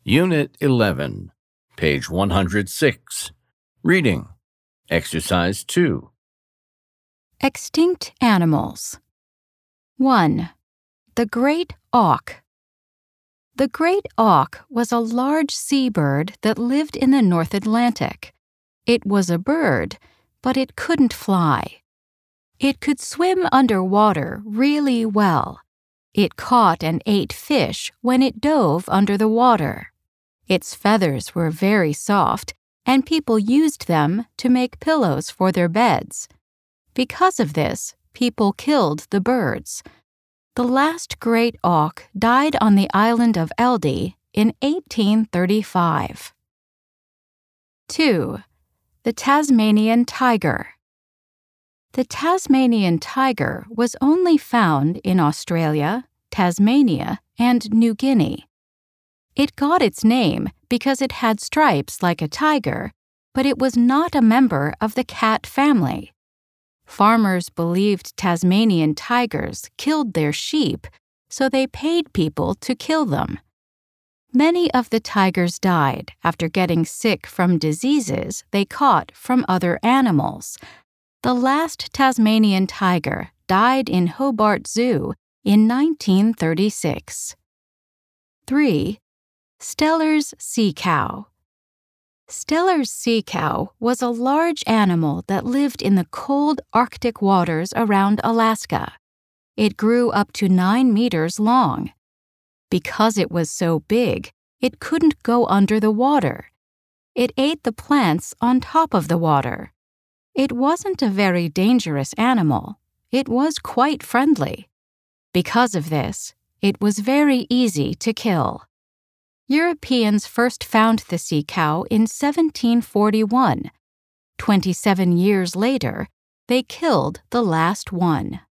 Unit 11, page 106. Reading. Exercise 2. Extinct animals. 1. The great auk. The great auk was a large seabird that lived in the North Atlantic. It was a bird, but it couldn't fly. It could swim underwater really well. It caught and ate fish when it dove under the water. Its feathers were very soft, and people used them to make pillows for their beds. Because of this, people killed the birds. The last great auk died on the island of Eldey in 1835. 2. The Tasmanian tiger. The Tasmanian tiger was only found in Australia, Tasmania, and New Guinea. It got its name because it had stripes like a tiger, but it was not a member of the cat family. Farmers believed Tasmanian tigers killed their sheep, so they paid people to kill them. Many of the tigers died after getting sick from diseases they caught from other animals. The last Tasmanian tiger died in Hobart Zoo in 1936. 3. Steller's sea cow. Steller's sea cow was a large animal that lived in the cold Arctic waters around Alaska. It grew up to 9 meters long. Because it was so big, it couldn't go under the water. It ate the plants on top of the water. It wasn't a very dangerous animal. It was quite friendly. Because of this, it was very easy to kill. Europeans first found the sea cow in 1741. 27 years later, they killed the last one.